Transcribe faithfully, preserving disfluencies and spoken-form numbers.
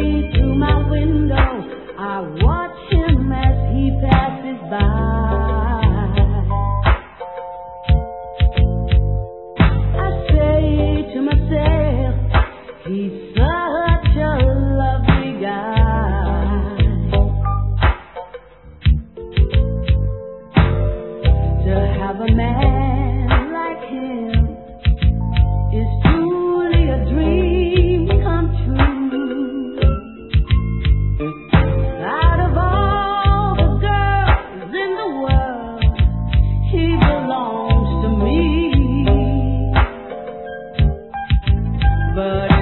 say through my window, I watch him as he passes by. I say to myself, he's such a lovely guy. To have a man like him is truly a dream come true. Out of all the girls in the world, he belongs to me. But